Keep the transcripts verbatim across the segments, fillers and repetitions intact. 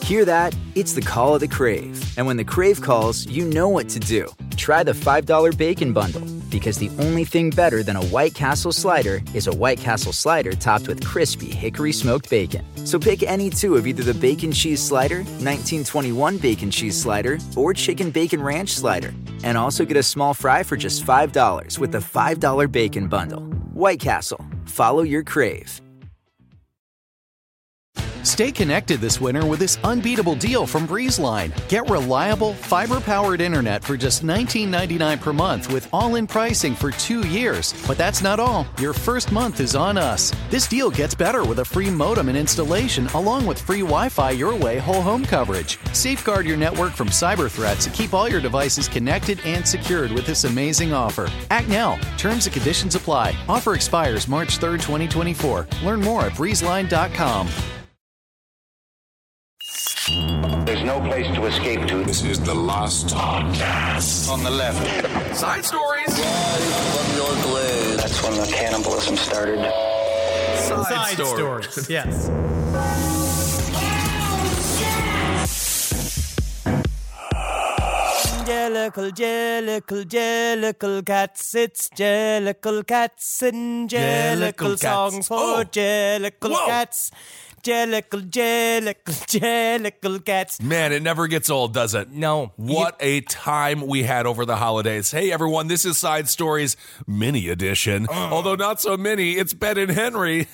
Hear that? It's the call of the Crave. And when the Crave calls, you know what to do. Try the five dollar Bacon Bundle, because the only thing better than a White Castle slider is a White Castle slider topped with crispy hickory smoked bacon. So pick any two of either the Bacon Cheese Slider, nineteen twenty-one Bacon Cheese Slider, or Chicken Bacon Ranch Slider. And also get a small fry for just five dollars with the five dollar Bacon Bundle. White Castle. Follow your Crave. Stay connected this winter with this unbeatable deal from BreezeLine. Get reliable, fiber-powered internet for just nineteen ninety-nine per month with all-in pricing for two years. But that's not all. Your first month is on us. This deal gets better with a free modem and installation, along with free Wi-Fi your way whole home coverage. Safeguard your network from cyber threats and keep all your devices connected and secured with this amazing offer. Act now. Terms and conditions apply. Offer expires March third, twenty twenty-four. Learn more at breezeline dot com. There's no place to escape to. This is the last podcast. On the left. Side stories. From your glade. That's when the cannibalism started. Side, Side stories. stories. Yes. Jellicle, jellicle, jellicle cats. It's jellicle cats and jellicle songs for oh. jellicle Whoa. cats. Jellicle, jellicle, jellicle cats. Man, it never gets old, does it? No. What a time we had over the holidays. Hey, everyone, this is Side Stories Mini Edition. Uh. Although not so mini, it's Ben and Henry.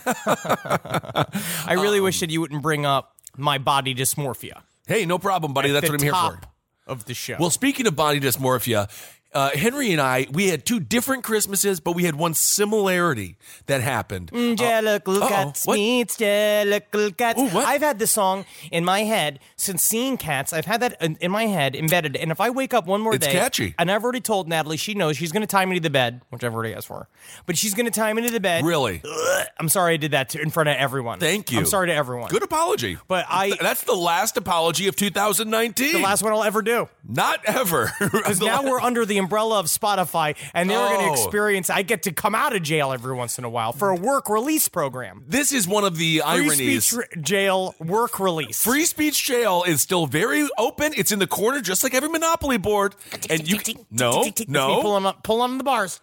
I really um, wish that you wouldn't bring up my body dysmorphia. Hey, no problem, buddy. That's what I'm here for. Of the show. Well, speaking of body dysmorphia, Uh, Henry and I, we had two different Christmases, but we had one similarity that happened. Mm, jellicle uh, cats what? meets jellicle cats. Ooh, what? I've had this song in my head since seeing Cats. I've had that in, in my head embedded. And if I wake up one more it's day, catchy. And I've already told Natalie, she knows she's going to tie me to the bed, which I've already asked for. But she's going to tie me to the bed. Really? Ugh, I'm sorry I did that to, in front of everyone. Thank you. I'm sorry to everyone. Good apology. But I that's the last apology of two thousand nineteen. The last one I'll ever do. Not ever. Because now we're under the umbrella of Spotify. And they're oh. going to experience, I get to come out of jail every once in a while for a work release program. This is one of the Free ironies. Speech r- jail work release. Free speech jail is still very open. It's in the corner, just like every Monopoly board. And you no, no. Pull on, pull on the bars.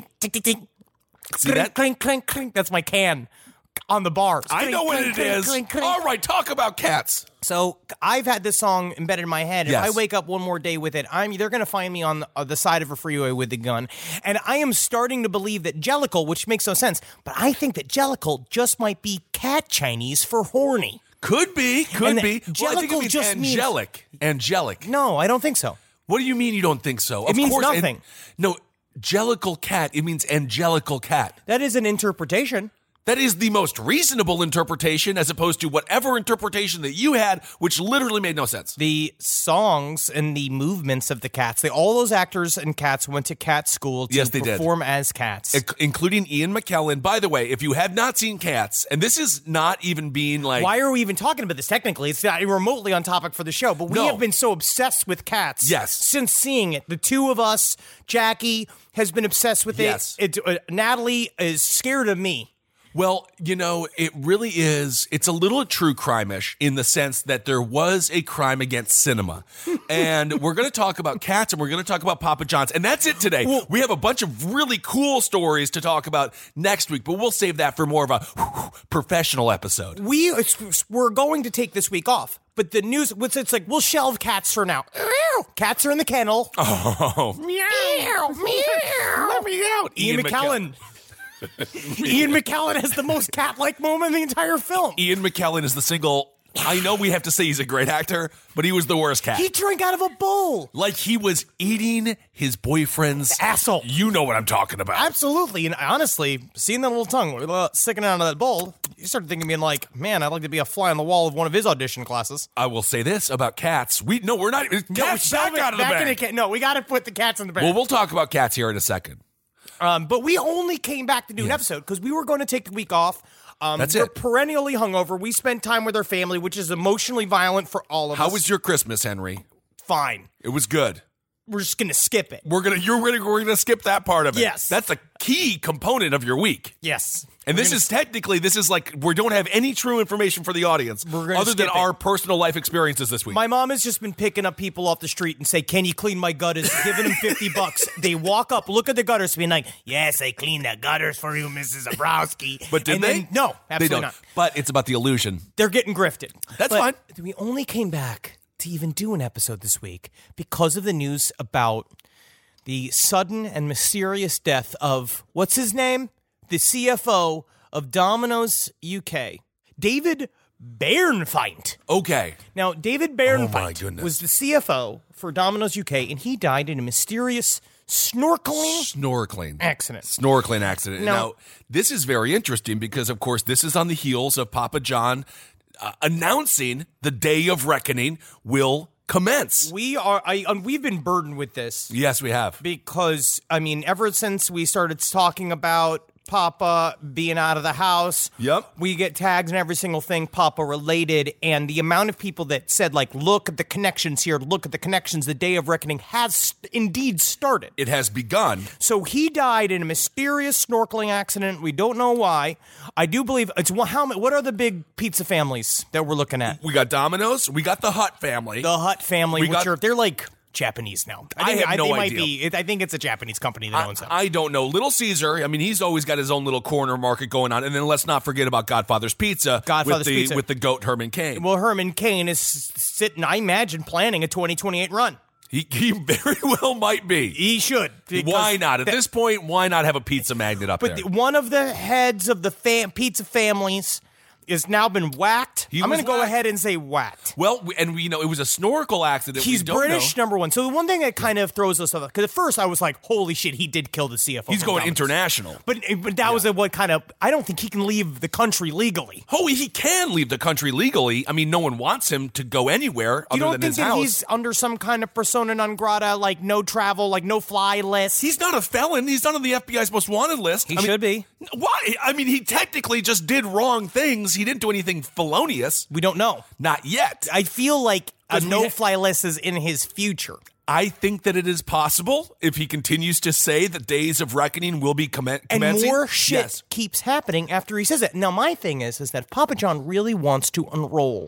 See that? Clink, clink, clink. That's my can on the bars. I know what it is. All right, talk about cats. So I've had this song embedded in my head. If yes. I wake up one more day with it, I'm they're going to find me on the, uh, the side of a freeway with a gun. And I am starting to believe that Jellicle, which makes no sense, but I think that Jellicle just might be cat Chinese for horny. Could be, could and be. Well, I think it means just angelic. Means, angelic. No, I don't think so. What do you mean you don't think so? It of means course, nothing. And, no, jellicle cat. It means angelical cat. That is an interpretation. That is the most reasonable interpretation as opposed to whatever interpretation that you had, which literally made no sense. The songs and the movements of the cats, they, all those actors and cats went to cat school to yes, they perform did. as cats. I- including Ian McKellen. By the way, if you have not seen Cats, and this is not even being like... Why are we even talking about this technically? It's not remotely on topic for the show, but we no. have been so obsessed with Cats yes. since seeing it. The two of us, Jackie has been obsessed with yes. it. it uh, Natalie is scared of me. Well, you know, it really is, it's a little true crime-ish in the sense that there was a crime against cinema. And we're going to talk about Cats and we're going to talk about Papa John's. And that's it today. Well, we have a bunch of really cool stories to talk about next week, but we'll save that for more of a whew, professional episode. We, it's, we're going to take this week off. But the news, it's like, we'll shelve Cats for now. Cats are in the kennel. Oh. Meow, meow. Let me out. Ian, Ian McKellen. McKellen. Ian McKellen has the most cat-like moment in the entire film. Ian McKellen is the single... I know we have to say he's a great actor, but he was the worst cat. He drank out of a bowl. Like he was eating his boyfriend's... asshole. You know what I'm talking about. Absolutely. And honestly, seeing that little tongue sticking out of that bowl, you start thinking, being like, man, I'd like to be a fly on the wall of one of his audition classes. I will say this about Cats. We No, we're not... Cats no, back out of the bag. Ca- no, we got to put the cats in the bag. Well, we'll talk about Cats here in a second. Um, but we only came back to do yes. an episode because we were going to take the week off. Um, That's we're it. perennially hungover. We spend time with our family, which is emotionally violent for all of How us. How was your Christmas, Henry? Fine. It was good. we're just going to skip it. We're gonna you're gonna we're gonna skip that part of it. Yes. That's a key component of your week. Yes. And We're this gonna is technically this is like we don't have any true information for the audience We're gonna other than skip it. our personal life experiences this week. My mom has just been picking up people off the street and say, "Can you clean my gutters?" Giving them fifty bucks. They walk up, look at the gutters, being like, "Yes, I cleaned the gutters for you, Missus Zabrowski." But did and they? Then, no, absolutely they don't. not. But it's about the illusion. They're getting grifted. That's But fine. We only came back to even do an episode this week because of the news about the sudden and mysterious death of, what's his name? The C F O of Domino's U K, David Bernfeint. Okay. Now, David Oh, Bernfeint my goodness. was the C F O for Domino's U K, and he died in a mysterious snorkeling Snorkeling. accident. Snorkeling accident. Now- Now, this is very interesting because, of course, this is on the heels of Papa John uh, announcing the Day of Reckoning will commence. We are, I, um, we've been burdened with this Yes, we have. because, I mean, ever since we started talking about Papa being out of the house, Yep. we get tags and every single thing Papa related, and the amount of people that said, like, look at the connections here, look at the connections, the Day of Reckoning has indeed started. It has begun. So he died in a mysterious snorkeling accident. We don't know why. I do believe it's well, how many, what are the big pizza families that we're looking at? We got Domino's. We got the Hutt family. The Hutt family, We which got- are they're like Japanese now. I think, have no they might idea. be. It, I think it's a Japanese company that I, owns them. I don't know. Little Caesar, I mean, he's always got his own little corner market going on. And then let's not forget about Godfather's Pizza. Godfather's with the, Pizza. With the GOAT Herman Cain. Well, Herman Cain is sitting, I imagine, planning a twenty twenty-eight run. He, he very well might be. He should. because Why not? At that- this point, why not have a pizza magnet up But there? the- one of the heads of the fam- pizza families has now been whacked. He I'm was going to go whacked. ahead and say whacked. Well, we- and we, you know, it was a snorkel accident. He's we don't British, know. number one. So the one thing that kind of throws us off, because at first I was like, holy shit, he did kill the C F O. He's from going Domino's. international. But, but that was a, what kind of, I don't think he can leave the country legally. Oh, he can leave the country legally. I mean, no one wants him to go anywhere You other don't than think his that house. he's under some kind of persona non grata, like no travel, like no fly list? He's not a felon. He's not on the F B I's most wanted list. He I mean, should be. Why? I mean, he technically just did wrong things. He didn't do anything felonious. We don't know. Not yet. I feel like a 'Cause we no ha- fly list is in his future. I think that it is possible if he continues to say that Days of Reckoning will be commen- And commencing. more shit Yes. keeps happening after he says it. Now, my thing is, is that Papa John really wants to unroll.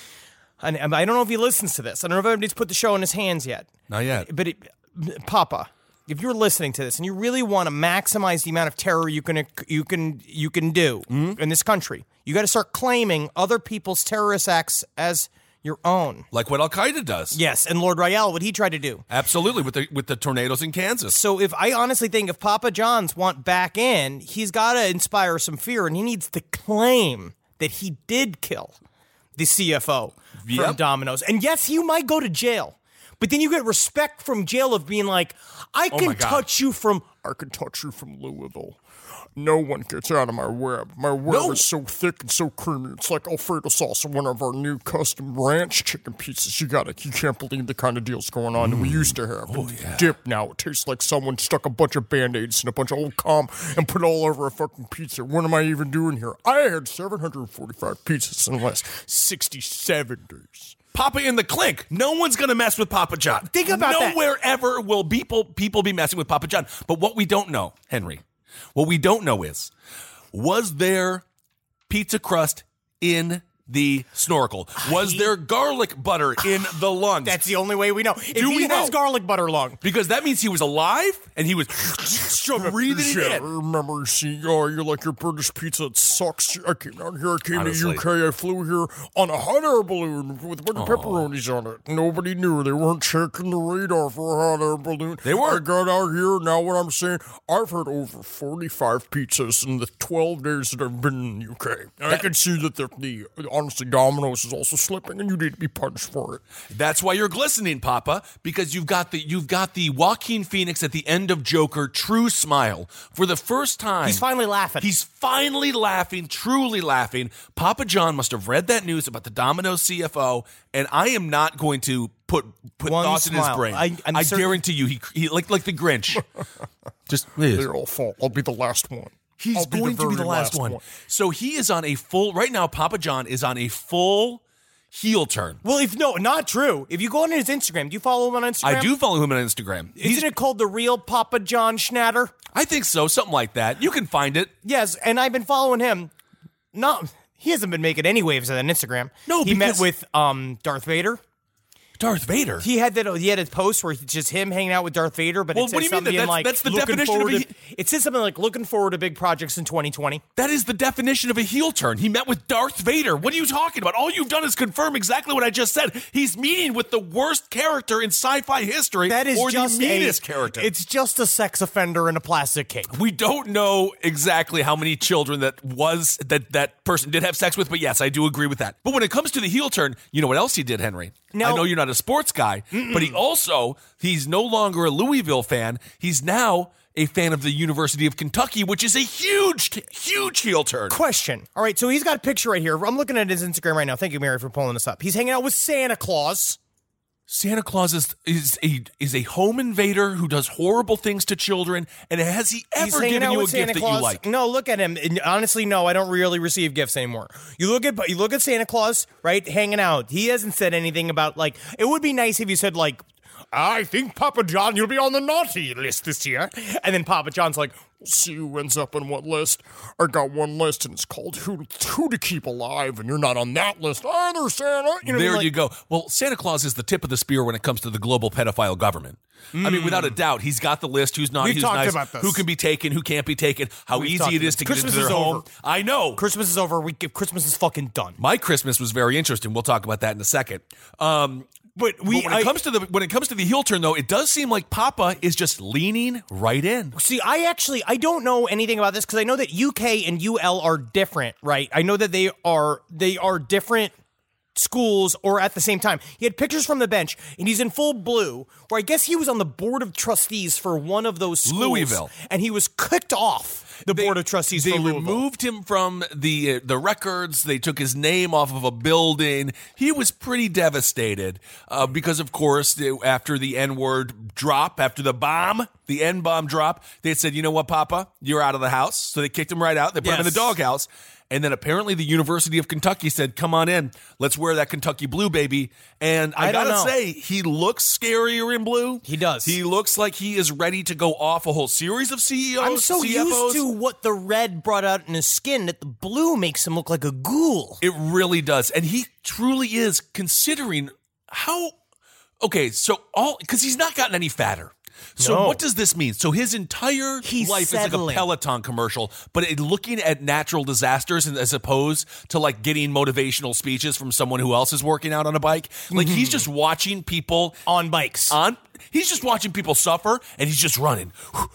And and I don't know if he listens to this. I don't know if anybody's put the show in his hands yet. Not yet. But it, Papa, if you're listening to this and you really want to maximize the amount of terror you can you can you can do Mm-hmm. in this country, you got to start claiming other people's terrorist acts as your own. Like what Al Qaeda does. Yes, and Lord Royale, what he tried to do. Absolutely. With the with the tornadoes in Kansas. So if I honestly think if Papa John's want back in, he's got to inspire some fear, and he needs to claim that he did kill the C F O from Yep. Domino's. And yes, you might go to jail, but then you get respect from jail of being like, I Oh can my God. touch you from. I can touch you from Louisville. No one gets out of my web. My web No. is so thick and so creamy. It's like Alfredo sauce on one of our new custom ranch chicken pizzas. You got it. You can't believe the kind of deals going on that we used to have. Oh, yeah. Dip now. It tastes like someone stuck a bunch of Band-Aids and a bunch of old calm and put it all over a fucking pizza. What am I even doing here? I had seven hundred forty-five pizzas in the last sixty-seven days. Papa in the clink. No one's going to mess with Papa John. Think about that. Nowhere ever will people people be messing with Papa John. But what we don't know, Henry, what we don't know is, was there pizza crust in the snorkel? Was there garlic butter in the lungs? That's the only way we know. If Do he we has know? garlic butter lung, Because that means he was alive and he was breathing it Yeah, I in. remember seeing, oh, you like your British pizza, it sucks. I came down here, I came Honestly. to U K, I flew here on a hot air balloon with a bunch of pepperonis on it. Nobody knew. They weren't checking the radar for a hot air balloon. They weren't. I got out here, now what I'm saying, I've had over forty-five pizzas in the twelve days that I've been in the U K. And I can see that the, the, honestly, Domino's is also slipping, and you need to be punished for it. That's why you're glistening, Papa, because you've got the you've got the Joaquin Phoenix at the end of Joker true smile. For the first time, he's finally laughing. He's finally laughing, truly laughing. Papa John must have read that news about the Domino's C F O, and I am not going to put put One thoughts in his smile. brain. I- I'm I certain- guarantee you, he, he like like the Grinch. Just They're all fault. I'll be the last one. He's I'll be going the to be very the last, one. So he is on a full right now. Papa John is on a full. heel turn. Well, if no, not true. If you go on his Instagram, do you follow him on Instagram? I do follow him on Instagram. Isn't He's, it called The Real Papa John Schnatter? I think so, something like that. You can find it. Yes, and I've been following him. Not, he hasn't been making any waves on Instagram. No, he met because- with um, Darth Vader. Darth Vader. He had that. He had a post where it's just him hanging out with Darth Vader, but Well, it says what do you mean something that- in, like that's- that's the looking definition of forward a to- It says something like looking forward to big projects in twenty twenty. That is the definition of a heel turn. He met with Darth Vader. What are you talking about? All you've done is confirm exactly what I just said. He's meeting with the worst character in sci-fi history, That is or just the meanest a, character. It's just a sex offender in a plastic cake. We don't know exactly how many children that was that that person did have sex with, but yes, I do agree with that. But when it comes to the heel turn, you know what else he did, Henry? No. I know you're not a sports guy, Mm-mm. but he also, he's no longer a Louisville fan. He's now a fan of the University of Kentucky, which is a huge, huge heel turn. Question. All right, so he's got a picture right here. I'm looking at his Instagram right now. Thank you, Mary, for pulling this up. He's hanging out with Santa Claus. Santa Claus is is a is a home invader who does horrible things to children. And has he He's ever hanging given out you a with Santa gift Claus. that you like? No, look at him. And honestly, no, I don't really receive gifts anymore. You look at you look at Santa Claus, right, hanging out. He hasn't said anything about, like, it would be nice if you said, like, I think, Papa John, you'll be on the naughty list this year. And then Papa John's like, We'll see who ends up on what list. I got one list, and it's called Who Who to Keep Alive, and you're not on that list either, Santa. you know, There like, you go. Well, Santa Claus is the tip of the spear when it comes to the global pedophile government. I mean, without a doubt, he's got the list. Who's not? We've Who's talked nice? about this. Who can be taken? Who can't be taken? How We've easy talked it is to about get this. into Christmas their is home. over. I know. Christmas is over. We give Christmas is fucking done. My Christmas was very interesting. We'll talk about that in a second. Um, But we but when I, it comes to the when it comes to the heel turn, though, it does seem like Papa is just leaning right in. See, I actually I don't know anything about this because I know that U K and U L are different, right? I know that they are they are different schools or at the same time. He had pictures from the bench and he's in full blue, where I guess he was on the board of trustees for one of those schools. Louisville. And he was kicked off the They- board of trustees They for Louisville. removed him from the uh, the records. They took his name off of a building. He was pretty devastated uh, because, of course, they- after the N word drop, after the bomb, the N bomb drop, they said, "You know what, Papa, you're out of the house." So they kicked him right out. They put him in the Yes. doghouse. And then apparently the University of Kentucky said, "Come on in, let's wear that Kentucky blue, baby." And I, I don't gotta know. say, he looks scarier in blue. He does. He looks like he is ready to go off a whole series of C E Os. I'm so C F Os. used to what the red brought out in his skin that the blue makes him look like a ghoul. It really does. And he truly is, considering how okay, so all because he's not gotten any fatter. So No. what does this mean? So his entire He's life settling. is like a Peloton commercial, but it, looking at natural disasters and as opposed to like getting motivational speeches from someone who else is working out on a bike. Like he's just watching people On bikes. on he's just watching people suffer and he's just running.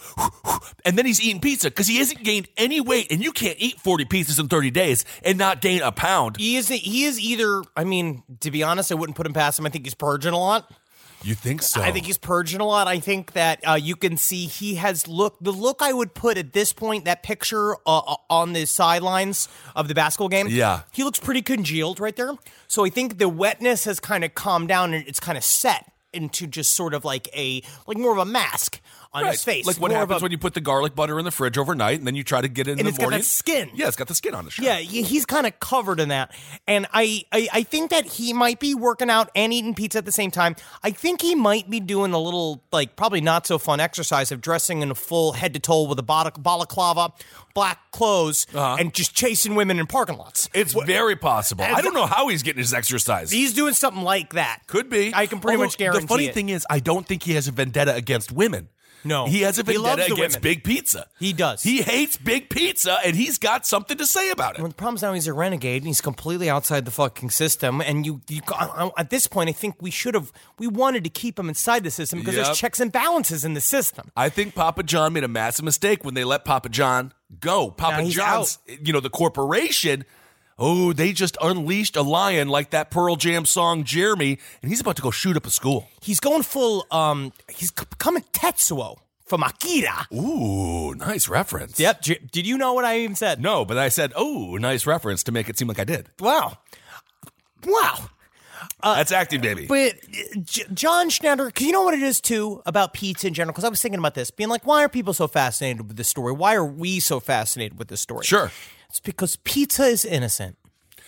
And then he's eating pizza because he hasn't gained any weight, and you can't eat forty pizzas in thirty days and not gain a pound. He is he is either, I mean, to be honest, I wouldn't put him past him. I think he's purging a lot. You think so? I think he's purging a lot. I think that uh, you can see he has look the look I would put at this point, that picture uh, on the sidelines of the basketball game. Yeah. He looks pretty congealed right there. So I think the wetness has kind of calmed down and it's kind of set into just sort of like a like more of a mask on his face. Like what More of happens a- when you put the garlic butter in the fridge overnight and then you try to get it in And the it's got that morning. skin. Yeah, it's got the skin on it. Sure. Yeah, he- he's kind of covered in that. And I, I, I think that he might be working out and eating pizza at the same time. I think he might be doing a little, like, probably not so fun exercise of dressing in a full head to toe with a bala- balaclava, black clothes, Uh-huh. and just chasing women in parking lots. It's very possible. I don't know how he's getting his exercise. He's doing something like that. Could be. I can pretty Although, much guarantee The funny it. thing is, I don't think he has a vendetta against women. No. He has a He loves vendetta the against women. Big Pizza. He does. He hates Big Pizza, and he's got something to say about it. Well, the problem is now he's a renegade and he's completely outside the fucking system. And you, you at this point, I think we should have, we wanted to keep him inside the system because Yep. there's checks and balances in the system. I think Papa John made a massive mistake when they let Papa John go. Papa Now he's John's, you know, the corporation, oh, they just unleashed a lion like that Pearl Jam song, Jeremy, and he's about to go shoot up a school. He's going full, um, he's c- becoming Tetsuo from Akira. Ooh, nice reference. Yep. J- did you know what I even said? No, but I said, oh, nice reference to make it seem like I did. Wow. Wow. That's acting, baby. But uh, J- John Schnatter, because you know what it is, too, about pizza in general? Because I was thinking about this, being like, why are people so fascinated with this story? Why are we so fascinated with this story? Sure. It's because pizza is innocent.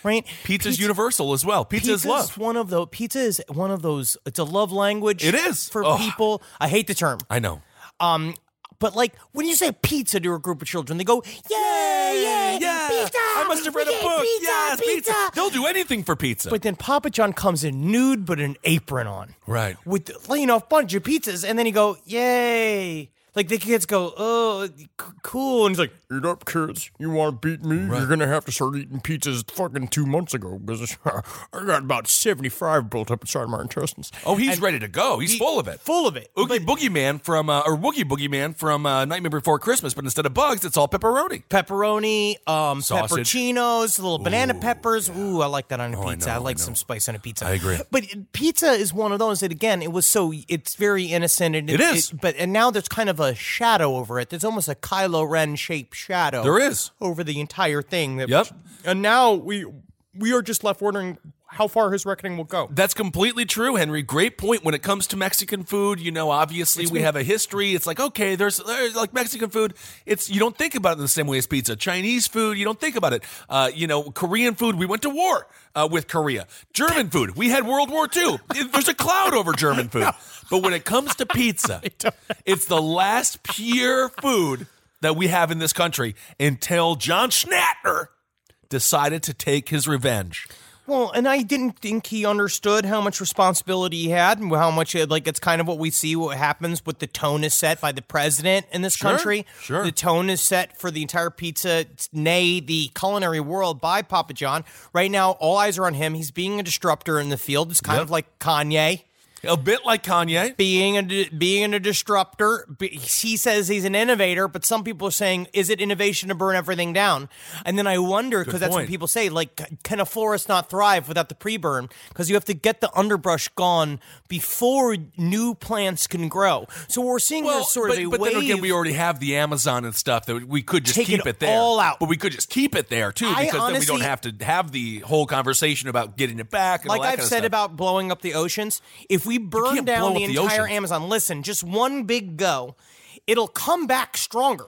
right? Pizza's universal as well. Pizza is love. One of the pizza is one of those. It's a love language. It is for oh. people. I hate the term. I know. Um, but like when you say pizza to a group of children, they go, "Yay, yay, yeah! Pizza! I must have read a book. Pizza, yes, pizza. pizza!" They'll do anything for pizza. But then Papa John comes in nude, but an apron on, right? With you know a bunch of pizzas, and then he go, "Yay!" Like the kids go, "Oh, c- cool," and he's like, "Eat up, kids. You want to beat me? Right. You're gonna have to start eating pizzas fucking two months ago because I got about seventy-five built up inside my intestines." Oh, he's and ready to go. He's he, full of it. Full of it. Oogie but, Boogie Man from uh, or Woogie Boogie Man from uh, Nightmare Before Christmas, but instead of bugs, it's all pepperoni. Pepperoni, um, Sausage. pepperoncinos, little banana Ooh, peppers. yeah. Ooh, I like that on a Oh, pizza. I, I, know, like I some spice on a pizza. I agree. But pizza is one of those that again, it was so it's very innocent. And it, it is. It, but and now there's kind of a shadow over it. There's almost a Kylo Ren shaped shadow. There is over the entire thing. That, yep. And now we we are just left wondering how far his reckoning will go. That's completely true, Henry. Great point. When it comes to Mexican food, you know, obviously it's we been- have a history. It's like, okay, there's, there's like Mexican food. It's you don't think about it in the same way as pizza. Chinese food, you don't think about it. Uh, you know, Korean food, we went to war uh, with Korea. German food, we had World War Two. There's a cloud over German food. But when it comes to pizza, it's the last pure food that we have in this country until John Schnatter decided to take his revenge. Well, and I didn't think he understood how much responsibility he had and how much, like, it's kind of what we see what happens with the tone is set by the president in this sure, country. Sure. The tone is set for the entire pizza, nay, the culinary world by Papa John. Right now, all eyes are on him. He's being a disruptor in the field. It's kind yep. of like Kanye. A bit like Kanye. Being a, being a disruptor. He says he's an innovator, but some people are saying, is it innovation to burn everything down? And then I wonder, because that's what people say, like, can a forest not thrive without the pre-burn? Because you have to get the underbrush gone before new plants can grow. So we're seeing well, this sort but, of a but wave. then again, we already have the Amazon and stuff that we could just Take keep it, it there. all out. But we could just keep it there, too, I because honestly, then we don't have to have the whole conversation about getting it back and like all that I've kind of said stuff. about blowing up the oceans, if we burn down the the entire ocean. Amazon, listen, just one big go, it'll come back stronger.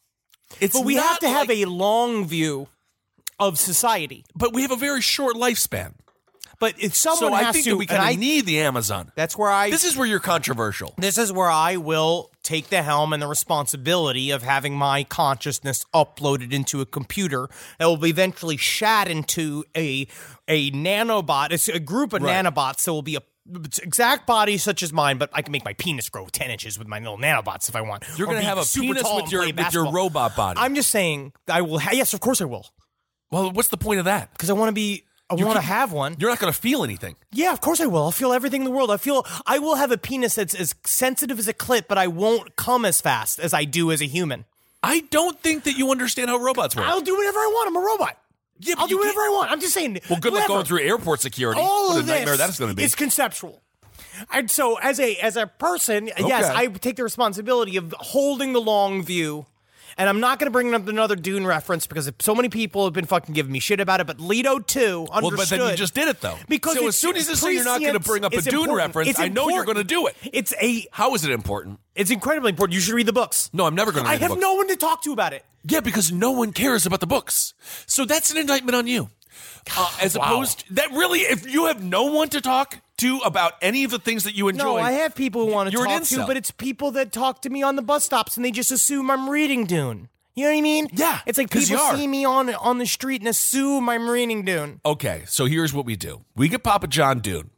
It's but we not have to have like, a long view of society. But we have a very short lifespan. But if someone so has I think to, that we can kind I, of need the Amazon. That's where I. This is where you're controversial. This is where I will take the helm and the responsibility of having my consciousness uploaded into a computer that will be eventually shat into a a nanobot. It's a group of right. nanobots that will be a exact body such as mine, but I can make my penis grow ten inches with my little nanobots if I want. You're going to have a penis with your with your robot body. I'm just saying I will. Ha- yes, of course I will. Well, what's the point of that? Because I want to be. I want to have one. You're not going to feel anything. Yeah, of course I will. I'll feel everything in the world. I feel I will have a penis that's as sensitive as a clit, but I won't come as fast as I do as a human. I don't think that you understand how robots work. I'll do whatever I want. I'm a robot. Yeah, I'll do whatever I want. I'm just saying. Well, good whatever. luck going through airport security. All what of a nightmare this that's going to be. It's conceptual. And so, as a as a person, okay. yes, I take the responsibility of holding the long view. And I'm not going to bring up another Dune reference because so many people have been fucking giving me shit about it. But Leto two understood. Well, but then you just did it though. Because so as soon as you say you're not going to bring up a Dune important. reference, It's I know important. you're going to do it. It's a. How is it important? It's incredibly important. You should read the books. No, I'm never going to read I the books. have no one to talk to about it. Yeah, because no one cares about the books. So that's an indictment on you. Uh, as wow. opposed to, that really, if you have no one to talk to about any of the things that you enjoy. No, I have people who want to you're talk an to, incel. but it's people that talk to me on the bus stops and they just assume I'm reading Dune. You know what I mean? Yeah, it's like 'cause people you are. see me on on the street and assume I'm reading Dune. Okay, so here's what we do. We get Papa John Dune.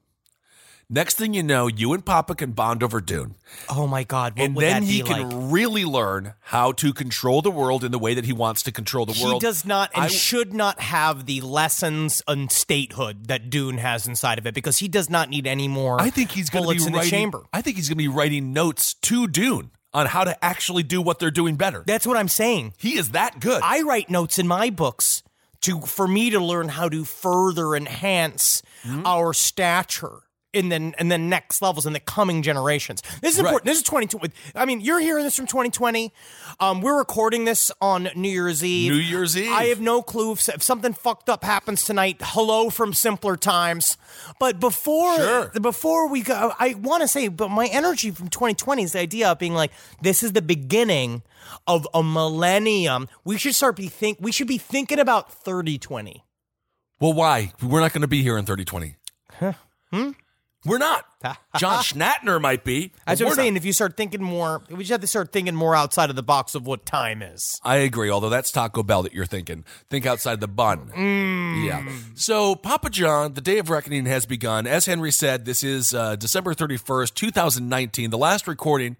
Next thing you know, you and Papa can bond over Dune. Oh my God, what and would then that he be can like? really learn how to control the world in the way that he wants to control the world. He does not and I, should not have the lessons on statehood that Dune has inside of it because he does not need any more I think he's going to bullets be in writing, the chamber. I think he's going to be writing notes to Dune on how to actually do what they're doing better. That's what I'm saying. He is that good. I write notes in my books to for me to learn how to further enhance mm-hmm. our stature in the in the next levels in the coming generations. This is important. Right. This is twenty twenty. I mean, you're hearing this from twenty twenty. Um, we're recording this on New Year's Eve. New Year's Eve. I have no clue if, if something fucked up happens tonight. Hello from simpler times. But before sure. before we go, I want to say, but my energy from twenty twenty is the idea of being like, this is the beginning of a millennium. We should start be think. We should be thinking about thirty twenty. Well, why? We're not going to be here in thirty twenty. Huh? Hmm? We're not. John Schnattner might be. That's what I'm we're saying. not. If you start thinking more, we just have to start thinking more outside of the box of what time is. I agree, although that's Taco Bell that you're thinking. Think outside the bun. Mm. Yeah. So, Papa John, the Day of Reckoning has begun. As Henry said, this is uh, December thirty-first, twenty nineteen, the last recording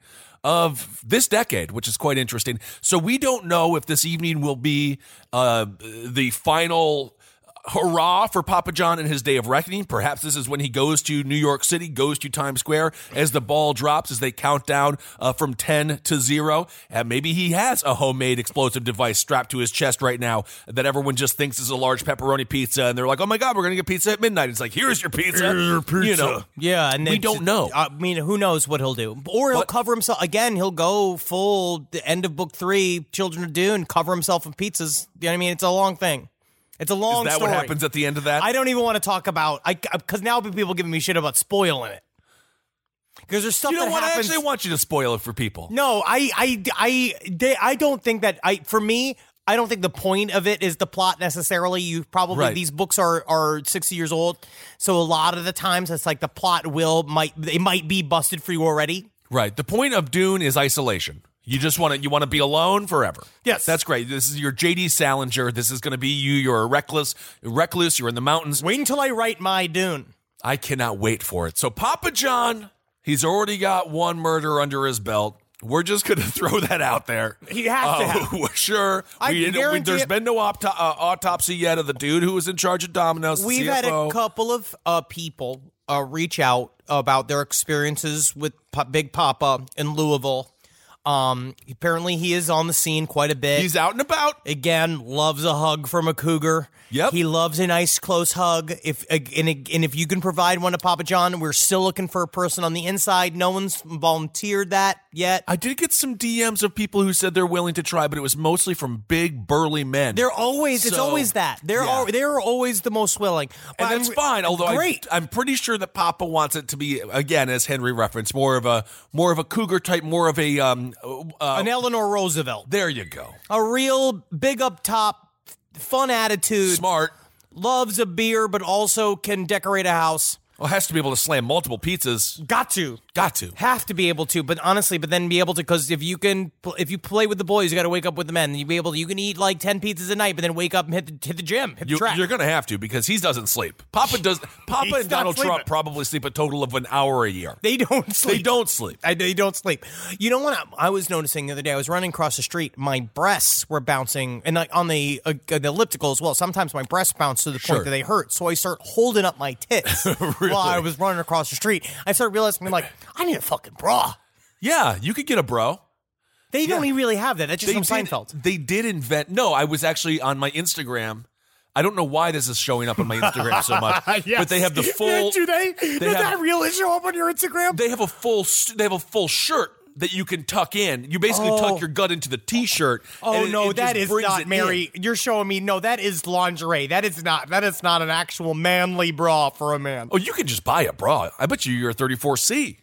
of this decade, which is quite interesting. So, we don't know if this evening will be uh, the final hurrah for Papa John and his Day of Reckoning. Perhaps this is when he goes to New York City, goes to Times Square as the ball drops, as they count down uh, from ten to zero. And maybe he has a homemade explosive device strapped to his chest right now that everyone just thinks is a large pepperoni pizza. And they're like, oh my God, we're going to get pizza at midnight. It's like, here's your pizza. Here's your pizza. You know, Yeah, and we it's- don't know. I mean, who knows what he'll do? Or he'll But- cover himself again. He'll go full the end of book three, Children of Dune, cover himself in pizzas. You know what I mean? It's a long thing. It's a long Is that story. what happens at the end of that? I don't even want to talk about I because now people giving me shit about spoiling it. Because there's stuff you know that what? happens. I actually want you to spoil it for people. No, I, I, I, they, I don't think that. I for me, I don't think the point of it is the plot necessarily. You probably Right. these books are are sixty years old, so a lot of the times it's like the plot will might they might be busted for you already. Right. The point of Dune is isolation. You just want to you want to be alone forever. Yes. That's great. This is your J D Salinger. This is going to be you. You're a reckless, recluse. You're in the mountains. Wait until I write my Dune. I cannot wait for it. So Papa John, he's already got one murder under his belt. We're just going to throw that out there. He has to Uh, have. we're sure. I we, we, guarantee there's it. been no opto- uh, autopsy yet of the dude who was in charge of Domino's. the We've C F O. had a couple of uh, people uh, reach out about their experiences with Pa- Big Papa in Louisville. Um, apparently he is on the scene quite a bit. He's out and about. Again, loves a hug from a cougar. Yep. He loves a nice close hug. If and, and if you can provide one to Papa John, we're still looking for a person on the inside. No one's volunteered that yet. I did get some D Ms of people who said they're willing to try, but it was mostly from big, burly men. They're always it's So, always that. They're yeah. al- they're always the most willing. But And that's I'm- fine. Although I, great. I'm pretty sure that Papa wants it to be, again, as Henry referenced, more of a more of a cougar type, more of a um. Uh, An Eleanor Roosevelt. there you go. A real big up top, fun attitude. Smart. Loves a beer, but also can decorate a house. Well, has to be able to slam multiple pizzas. Got to. Got to. Have to be able to, but honestly, but then be able to, because if you can, if you play with the boys, you got to wake up with the men. You be able to, you can eat like ten pizzas a night, but then wake up and hit the, hit the gym, hit the You, track. you're going to have to because he doesn't sleep. Papa does. Papa He's and not Donald sleeping. Trump probably sleep a total of an hour a year. They don't sleep. They don't sleep. I, they don't sleep. You know what I, I was noticing the other day? I was running across the street. My breasts were bouncing, and like on the, uh, the elliptical as well. Sometimes my breasts bounce to the Sure. point that they hurt. So I start holding up my tits Really? while I was running across the street. I started realizing, like, I need a fucking bra. Yeah, you could get a bro. They don't even really have that. That's just from did, Seinfeld. They did invent. No, I was actually on my Instagram. I don't know why this is showing up on my Instagram so much, but they have the full. Do they? Does have- that really show up on your Instagram? They have a full. s- They have a full shirt that you can tuck in. You basically Oh. tuck your gut into the t-shirt. Oh and it- no, it that just is brings not it Mary. in. You're showing me no, that is lingerie. That is not that is not an actual manly bra for a man. Oh, you can just buy a bra. I bet you you're a thirty-four C.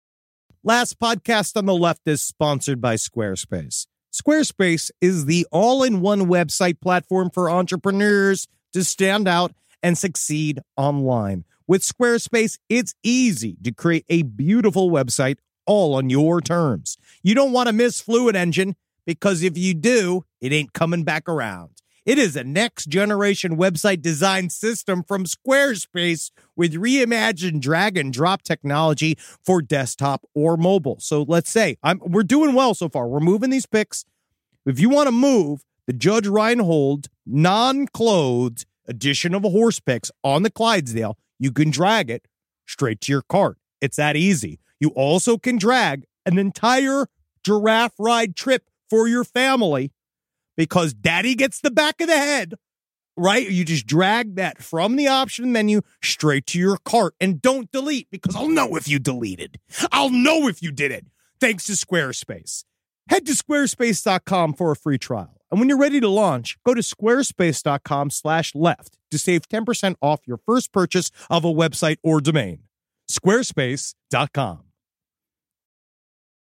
Last podcast on the left is sponsored by Squarespace. Squarespace is the all-in-one website platform for entrepreneurs to stand out and succeed online. With Squarespace, it's easy to create a beautiful website all on your terms. You don't want to miss Fluid Engine because if you do, it ain't coming back around. It is a next-generation website design system from Squarespace with reimagined drag-and-drop technology for desktop or mobile. So let's say I'm, we're doing well so far. We're moving these pics. If you want to move the Judge Reinhold non-clothed edition of a horse picks on the Clydesdale, you can drag it straight to your cart. It's that easy. You also can drag an entire giraffe ride trip for your family because daddy gets the back of the head, right? You just drag that from the option menu straight to your cart and don't delete because I'll know if you deleted. I'll know if you did it. Thanks to Squarespace. Head to squarespace dot com for a free trial. And when you're ready to launch, go to squarespace dot com slash left to save ten percent off your first purchase of a website or domain. squarespace dot com.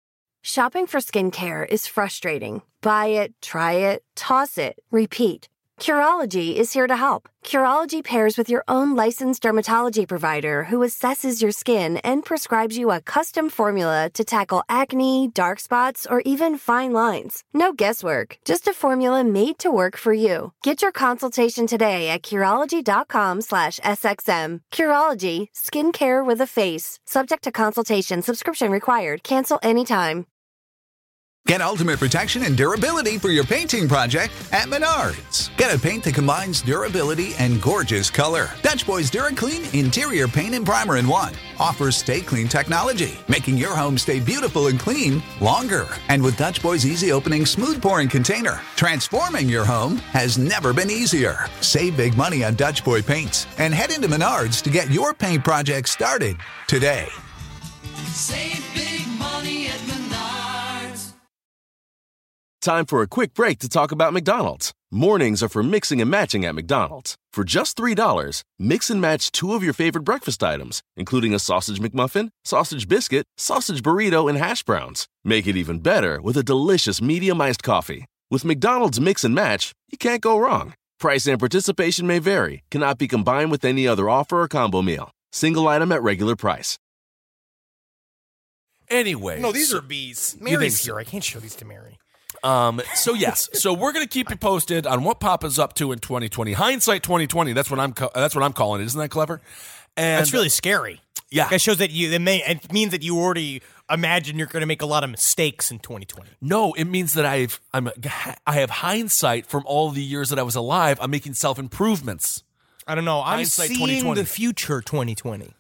Shopping for skincare is frustrating. Buy it, try it, toss it, repeat. Curology is here to help. Curology pairs with your own licensed dermatology provider who assesses your skin and prescribes you a custom formula to tackle acne, dark spots, or even fine lines. No guesswork, just a formula made to work for you. Get your consultation today at Curology.com slash SXM. Curology, skincare with a face. Subject to consultation, subscription required. Cancel anytime. Get ultimate protection and durability for your painting project at Menards. Get a paint that combines durability and gorgeous color. Dutch Boys DuraClean Interior Paint and Primer in one offers Stay Clean technology, making your home stay beautiful and clean longer. And with Dutch Boys Easy Opening Smooth Pouring Container, transforming your home has never been easier. Save big money on Dutch Boy paints and head into Menards to get your paint project started today. Save big money at Menards. Time for a quick break to talk about McDonald's. Mornings are for mixing and matching at McDonald's. For just three dollars, mix and match two of your favorite breakfast items, including a sausage McMuffin, sausage biscuit, sausage burrito, and hash browns. Make it even better with a delicious medium iced coffee. With McDonald's Mix and Match, you can't go wrong. Price and participation may vary, cannot be combined with any other offer or combo meal. Single item at regular price. Anyway. No, these are B's. Mary's here. I can't show these to Mary. Um, so yes, so we're going to keep you posted on what Papa's up to in twenty twenty. Hindsight twenty twenty. That's what I'm. Co- that's what I'm calling it. Isn't that clever? And that's really scary. Yeah, it shows that you. It, may, it means that you already imagine you're going to make a lot of mistakes in twenty twenty. No, it means that I've. I'm. I have hindsight from all the years that I was alive. I'm making self improvements. I don't know. I'm Hindsight seeing the future twenty twenty.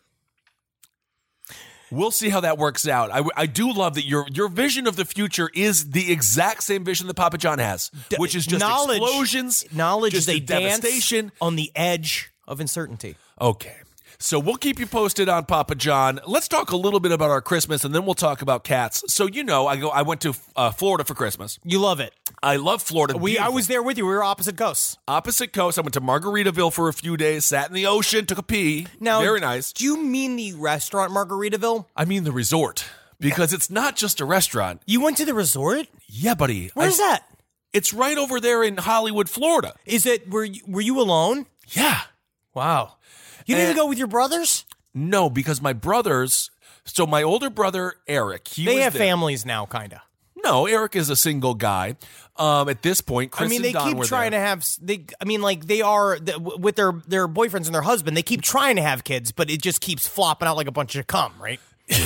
We'll see how that works out. I, I do love that your your vision of the future is the exact same vision that Papa John has, which is just knowledge, explosions, knowledge, just they devastation dance on the edge of uncertainty. Okay. So we'll keep you posted on Papa John. Let's talk a little bit about our Christmas, and then we'll talk about cats. So you know, I go. I went to uh, Florida for Christmas. You love it. I love Florida. We, I was there with you. We were opposite coasts. Opposite coast. I went to Margaritaville for a few days. Sat in the ocean. Took a pee. Now, very nice. Do you mean the restaurant Margaritaville? I mean the resort, because yeah. It's not just a restaurant. You went to the resort? Yeah, buddy. Where's I, that? It's right over there in Hollywood, Florida. Is it? Were you, were you alone? Yeah. Wow. You didn't and, go with your brothers? No, because my brothers, so my older brother, Eric, he They was have there. families now, kind of. No, Eric is a single guy. Um, at this point, Chris I mean, they and Don keep were trying there. to have. They, I mean, like they are with their their boyfriends and their husband. They keep trying to have kids, but it just keeps flopping out like a bunch of cum, right?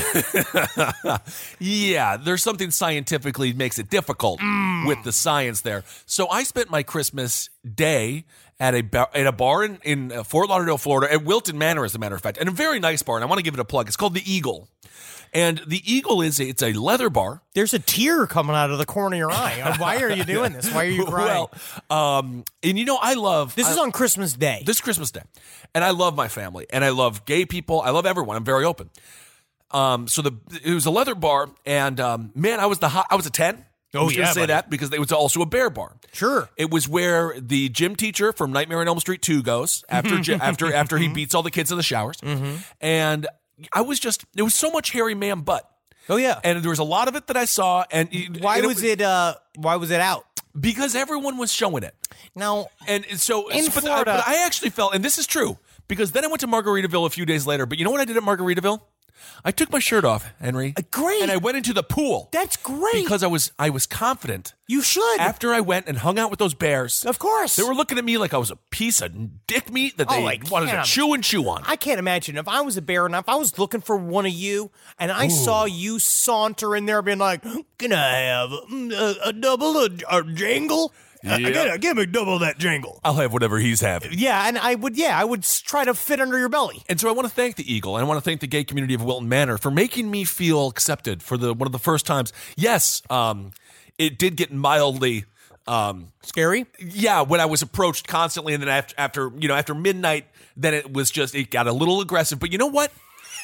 Yeah, there's something scientifically makes it difficult mm. with the science there. So I spent my Christmas day at a bar, at a bar in, in Fort Lauderdale, Florida, at Wilton Manor, as a matter of fact, and a very nice bar. And I want to give it a plug. It's called the Eagle. And the Eagle is a, it's a leather bar. There's a tear coming out of the corner of your eye. Why are you doing this? Why are you crying? Well, um, and you know, I love... This I, is on Christmas Day. This is Christmas Day. And I love my family. And I love gay people. I love everyone. I'm very open. Um, so the it was a leather bar. And um, man, I was the hot, I was a ten. Oh, I was yeah, going to say buddy. that because it was also a bear bar. Sure. It was where the gym teacher from Nightmare on Elm Street two goes after after after he beats all the kids in the showers. Mm-hmm. And I was just, there was so much hairy man butt. Oh, yeah. And there was a lot of it that I saw. And why and was it, uh, why was it out? Because everyone was showing it. Now, and so in but, Florida, I, but I actually felt, and this is true, because then I went to Margaritaville a few days later. But you know what I did at Margaritaville? I took my shirt off, Henry. Uh, great. And I went into the pool. That's great. Because I was I was confident. You should. After I went and hung out with those bears. Of course. They were looking at me like I was a piece of dick meat that they oh, I wanted to chew and chew on. I can't imagine if I was a bear and if I was looking for one of you and I Ooh. saw you saunter in there being like, can I have a, a double, a, a jangle? Yep. I gotta give me double that jangle. I'll have whatever he's having. Yeah, and I would, yeah, I would try to fit under your belly. And so I want to thank the Eagle, and I want to thank the gay community of Wilton Manor for making me feel accepted for the one of the first times. Yes, um, it did get mildly um, scary. Yeah, when I was approached constantly, and then after, after you know after midnight, then it was just it got a little aggressive. But you know what?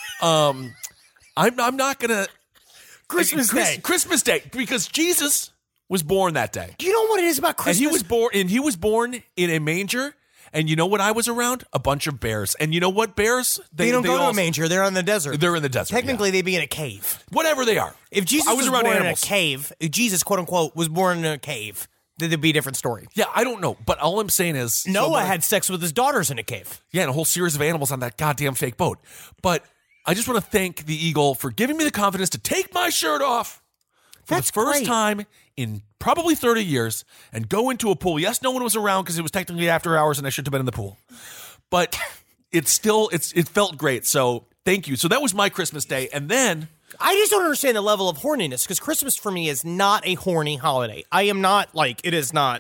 Um, I'm I'm not gonna Christmas Chris, Day, Christmas Day, because Jesus was born that day. Do you know what it is about Christmas? And he was born and he was born in a manger. And you know what I was around? A bunch of bears. And you know what bears? They, they don't they go all, to a manger. They're in the desert. They're in the desert. Technically, yeah. they'd be in a cave. Whatever they are. If Jesus I was, was around born animals. in a cave, if Jesus, quote unquote, was born in a cave, then it'd be a different story. Yeah, I don't know. But all I'm saying is... Noah so had sex with his daughters in a cave. Yeah, and a whole series of animals on that goddamn fake boat. But I just want to thank the eagle for giving me the confidence to take my shirt off for That's the first great. time in probably thirty years and go into a pool. Yes, no one was around because it was technically after hours and I should have been in the pool. But it's still, it's it felt great. So thank you. So that was my Christmas day. And then... I just don't understand the level of horniness, because Christmas for me is not a horny holiday. I am not, like, it is not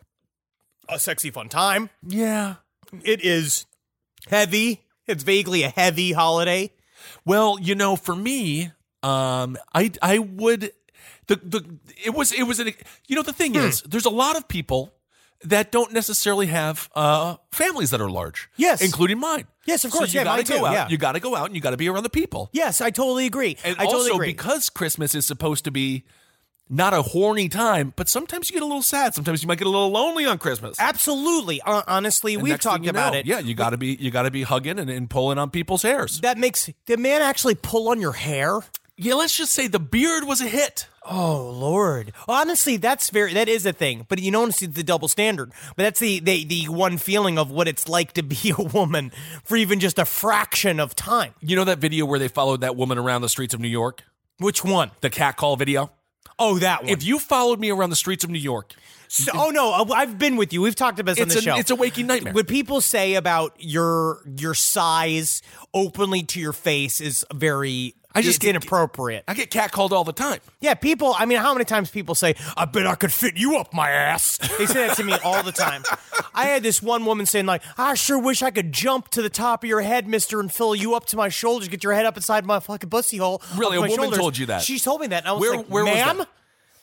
a sexy fun time. Yeah. It is heavy. It's vaguely a heavy holiday. Well, you know, for me, um, I I would the the it was it was an you know the thing Hmm. is there's a lot of people that don't necessarily have uh, families that are large. Yes. Including mine. Yes, of So course. you Yeah, gotta mine go too, out. yeah. You got to go out and you got to be around the people. Yes, I totally agree. And I totally also agree. because Christmas is supposed to be not a horny time, but sometimes you get a little sad. Sometimes you might get a little lonely on Christmas. Absolutely. Uh, honestly, And we've next thing talked you about know, it. Yeah, you got to be you got to be hugging and, and pulling on people's hairs. That makes the man actually pull on your hair. Yeah, let's just say the beard was a hit. Oh Lord! Honestly, that's very that is a thing. But you don't see the double standard. But that's the, the the one feeling of what it's like to be a woman for even just a fraction of time. You know that video where they followed that woman around the streets of New York? Which one? The cat call video. Oh, that one. If you followed me around the streets of New York, So, oh no, I've been with you. We've talked about this on it's the a, show. it's a waking nightmare. What people say about your your size openly to your face is very I just it's get- inappropriate. I get cat called all the time. Yeah, people, I mean, how many times people say, I bet I could fit you up my ass? They say that to me all the time. I had this one woman saying, like, I sure wish I could jump to the top of your head, mister, and fill you up to my shoulders, get your head up inside my fucking pussy hole. Really? up A my woman shoulders. told you that? She told me that. And I was Where- like, where was ma'am? that?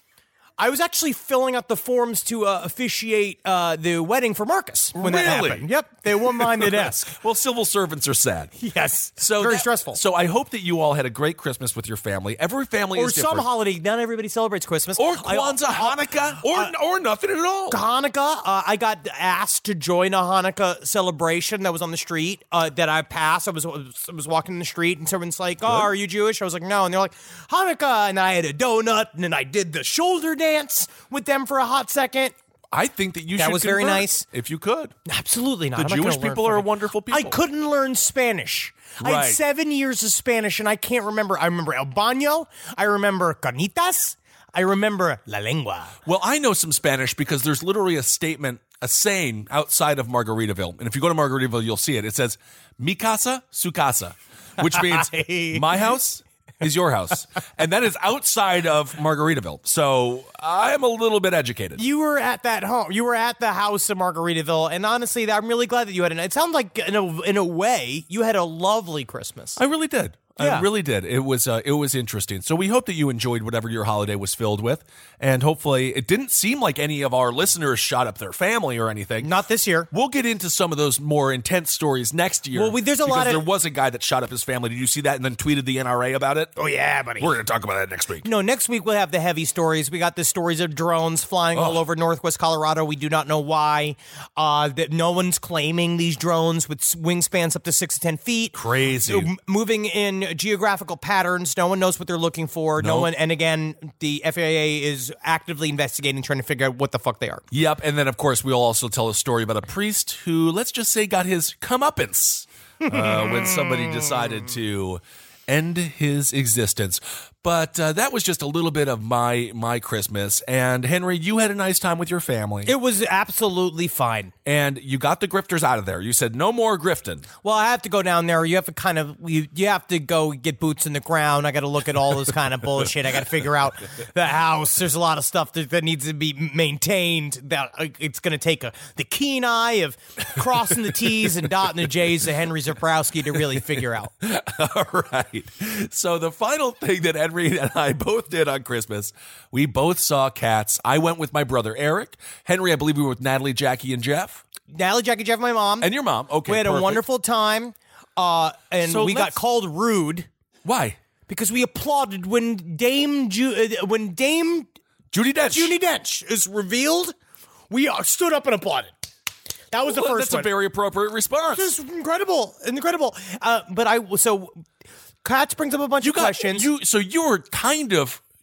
I was actually filling out the forms to uh, officiate uh, the wedding for Marcus when that Really? happened. Yep, they won behind the desk. Well, civil servants are sad. Yes, So very that- stressful. So I hope that you all had a great Christmas with your family. Every family Or is some different. holiday. Not everybody celebrates Christmas. Or I- Kwanzaa, Hanukkah, or uh, or nothing at all. Hanukkah. Uh, I got asked to join a Hanukkah celebration that was on the street uh, that I passed. I was I was walking in the street and someone's like, "Oh, are you Jewish?" I was like, "No," and they're like, "Hanukkah," and I had a donut and then I did the shoulder dance with them for a hot second. I think that you That should was very convert, nice. if you could. Absolutely not. The I'm not Jewish gonna learn people are fucking- wonderful people. I couldn't learn Spanish. I Right. had seven years of Spanish and I can't remember. I remember el baño. I remember carnitas. I remember la lengua. Well, I know some Spanish because there's literally a statement, a saying outside of Margaritaville. And if you go to Margaritaville, you'll see it. It says, mi casa, su casa, which means my house is your house. And that is outside of Margaritaville. So I'm a little bit educated. You were at that home. You were at the house in Margaritaville, and honestly, I'm really glad that you had an. It sounds like in a in a way you had a lovely Christmas. I really did. Yeah. I really did. It was uh, it was interesting. So we hope that you enjoyed whatever your holiday was filled with, and hopefully it didn't seem like any of our listeners shot up their family or anything. Not this year. We'll get into some of those more intense stories next year. Well, we- there's a because lot of- there was a guy that shot up his family. Did you see that? And then tweeted the N R A about it. Oh yeah, buddy. We're going to talk about that next week. No, next week we'll have the heavy stories. We got the stories of drones flying all over northwest Colorado. We do not know why. Uh, that no one's claiming these drones with s- wingspans up to six to ten feet. Crazy. So, m- moving in geographical patterns. No one knows what they're looking for. No Nope. one. And again, the F A A is actively investigating, trying to figure out what the fuck they are. Yep. And then, of course, we'll also tell a story about a priest who, let's just say, got his comeuppance uh, when somebody decided to end his existence. But uh, that was just a little bit of my my Christmas. And Henry, you had a nice time with your family. It was absolutely fine. And you got the grifters out of there. You said no more grifting. Well, I have to go down there. You have to kind of you, you have to go get boots in the ground. I got to look at all this kind of bullshit. I got to figure out the house. There's a lot of stuff that, that needs to be maintained. That uh, it's going to take a the keen eye of crossing the T's and dotting the J's to Henry Zabrowski to really figure out. All right. So the final thing that Henry and I both did on Christmas, we both saw Cats. I went with my brother Eric. Henry, I believe we were with Natalie, Jackie, and Jeff. Natalie, Jackie, Jeff, my mom, And your mom. Okay. we had perfect. a wonderful time, uh, and So we got let's- called rude Why? because we applauded when Dame Ju- uh, when Dame Judi Dench. Judi Dench is revealed. We uh, stood up and applauded. That was the Well, first that's one. a very appropriate response. This is incredible, incredible. Uh, but I so Katz brings up a bunch You of got questions. you. So you were kind of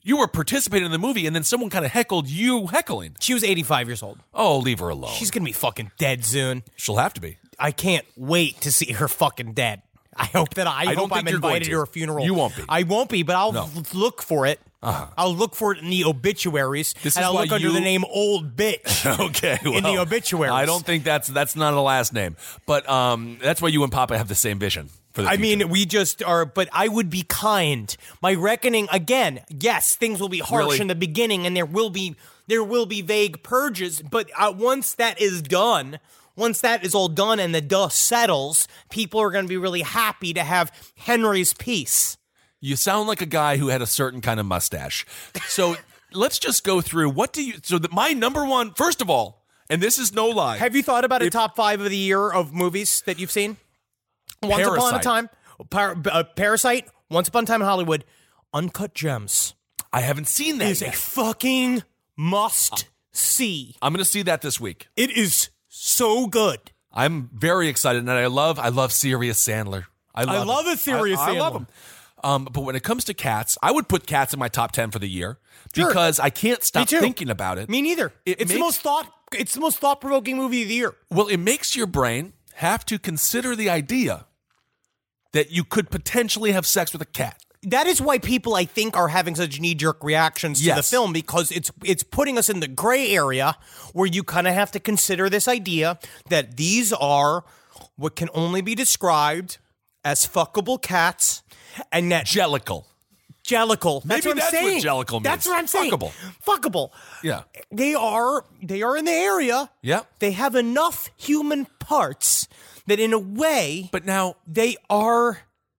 You were participating in the movie, and then someone kind of heckled you heckling. She was eighty-five years old. Oh, leave her alone. She's going to be fucking dead soon. She'll have to be. I can't wait to see her fucking dead. I hope that I, I don't hope think I'm you're going invited to. to her funeral. You won't be. I won't be, but I'll No. f- look for it. Uh-huh. I'll look for it in the obituaries, This and is I'll why look under you- the name Old Bitch. Okay, well, in the obituaries. I don't think that's that's not a last name, but um, that's why you and Papa have the same vision for the I future. mean, we just are, but I would be kind. My reckoning, again, yes, things will be harsh Really? in the beginning, and there will be there will be vague purges. But uh, once that is done, once that is all done, and the dust settles, people are going to be really happy to have Henry's peace. You sound like a guy who had a certain kind of mustache. So let's just go through what do you. So that my number one, first of all, and this is no lie. Have you thought about a If- top five of the year of movies that you've seen? Once Upon a Parasite. Time, Par- uh, Parasite, Once Upon a Time in Hollywood, Uncut Gems. I haven't seen that Is a yet. fucking must see. I'm going to see that this week. It is so good. I'm very excited, and I love I love Serious Sandler. I love, love him. a Serious I, I love Sandler. him. Um, but when it comes to Cats, I would put Cats in my top ten for the year Sure. because I can't stop too. thinking about it. Me neither. It it's the makes- most thought. It's the most thought provoking movie of the year. Well, it makes your brain have to consider the idea that you could potentially have sex with a cat. That is why people, I think, are having such knee-jerk reactions to Yes. the film, because it's it's putting us in the gray area where you kind of have to consider this idea that these are what can only be described as fuckable cats, and that Jellicle. Jellicle. That's Maybe what I'm that's what saying. Jellicle means. That's what I'm saying. Fuckable. Fuckable. Yeah. They are they are in the area. Yeah. They have enough human parts that in a way But now, they are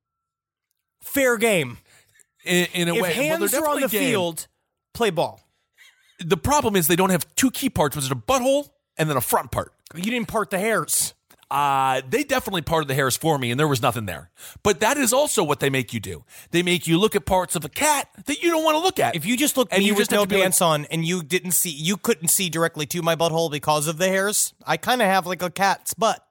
fair game. in, in a If way, well, hands they're are on the definitely game. field, play ball. The problem is they don't have two key parts, which is a butthole and then a front part. You didn't part the hairs. Uh, they definitely parted the hairs for me, and there was nothing there. But that is also what they make you do. They make you look at parts of a cat that you don't want to look at. If you just looked at And me you with just have no to be like- pants on and you didn't see, you couldn't see directly to my butthole because of the hairs, I kind of have like a cat's butt.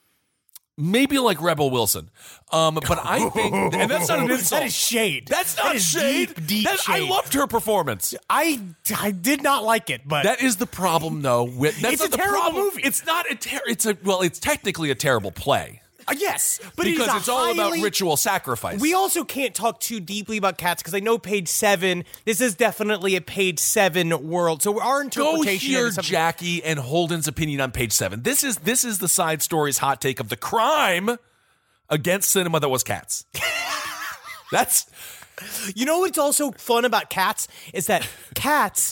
Maybe like Rebel Wilson. Um, but I think, and that's not an insult. That is shade. That's not That is shade. deep, deep That- I shade. loved her performance. I, I did not like it, but That is the problem, though. With, that's It's not a the terrible problem. movie. It's not a ter- It's a well. It's technically a terrible play Uh, yes, but because it is a it's all about highly- ritual sacrifice. We also can't talk too deeply about cats because I know page seven. This is definitely a page seven world. So our Go interpretation hear of this- Jackie and Holden's opinion on page seven. This is this is the side story's hot take of the crime against cinema that was Cats. That's You know what's also fun about Cats is that cats,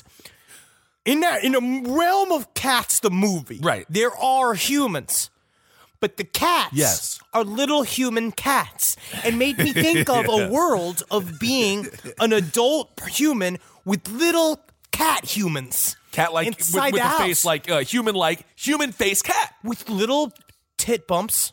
in that in a realm of Cats, the movie, Right. there are humans, but the cats Yes. are little human cats, and made me think of a world of being an adult human with little cat humans. cat like with, Inside with the a house. face like uh, human like human face cat. With little tit bumps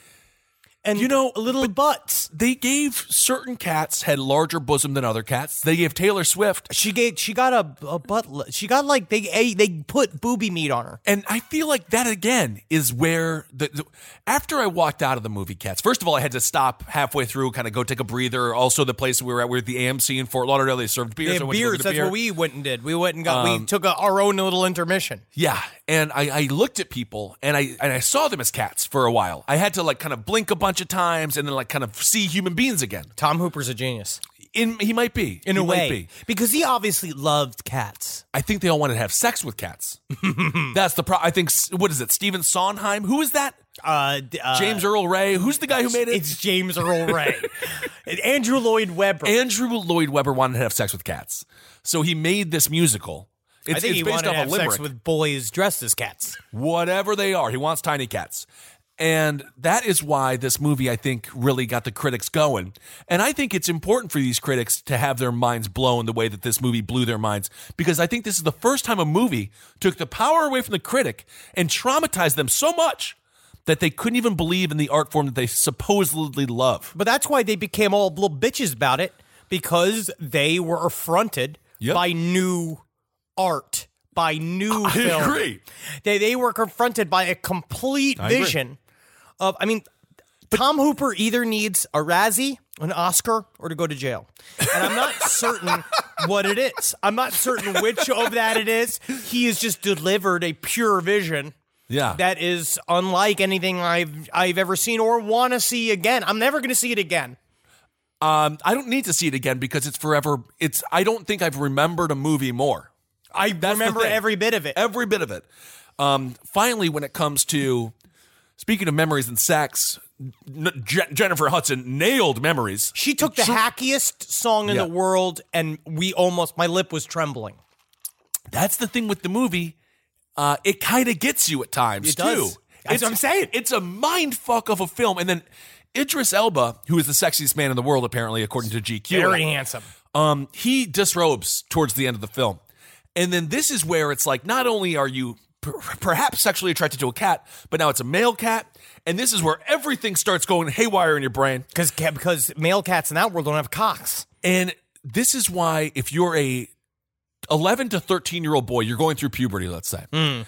and You know, little butts. They gave certain cats had larger bosom than other cats. They gave Taylor Swift, She gave. She got a, a butt. li- She got like they a, they put booby meat on her. and I feel like that again is where the, the after I walked out of the movie Cats. First of all, I had to stop halfway through, kind of go take a breather. Also, the place we were at, we were at the A M C in Fort Lauderdale. They served beers. They I have went to go beers. get a That's beer. what we went and did. We went and got. Um, we took a, our own little intermission. Yeah, and I, I looked at people and I and I saw them as cats for a while. I had to like kind of blink a bunch of times and then like kind of see human beings again. Tom Hooper's a genius In he might be in He a might way be. because he obviously loved cats. I think they all wanted to have sex with cats. That's the problem. I think what is it? Stephen Sondheim? Who is that? Uh, d- uh, James Earl Ray? Who's the guy who made it? It's James Earl Ray. And Andrew Lloyd Webber. Andrew Lloyd Webber wanted to have sex with cats, so he made this musical. It's, I think it's he based wanted off to have a limerick. sex with boys dressed as cats. Whatever they are, he wants tiny cats. And that is why this movie, I think, really got the critics going. And I think it's important for these critics to have their minds blown the way that this movie blew their minds, because I think this is the first time a movie took the power away from the critic and traumatized them so much that they couldn't even believe in the art form that they supposedly love. But that's why they became all little bitches about it, because they were affronted Yep. by new art, by new I film. agree. They they were confronted by a complete I agree. vision of. I mean, Tom Hooper either needs a Razzie, an Oscar, or to go to jail. And I'm not certain what it is. I'm not certain which of that it is. He has just delivered a pure vision. Yeah. That is unlike anything I've I've ever seen or want to see again. I'm never going to see it again. Um, I don't need to see it again because it's forever. It's. I don't think I've remembered a movie more. I That's remember the thing. every bit of it. Every bit of it. Um, finally, when it comes to speaking of memories and sex, N- Je- Jennifer Hudson nailed Memories. She took the Tr- hackiest song in Yeah. the world, and we almost, my lip was trembling. That's the thing with the movie. Uh, it kind of gets you at times, It too. does. That's what I'm saying. It's a mind fuck of a film. And then Idris Elba, who is the sexiest man in the world, apparently, according to G Q. Very handsome. Um, he disrobes towards the end of the film. And then this is where it's like, not only are you per- perhaps sexually attracted to a cat, but now it's a male cat. And this is where everything starts going haywire in your brain. Because because male cats in that world don't have cocks. And this is why if you're a eleven to thirteen-year-old boy, you're going through puberty, let's say. Mm.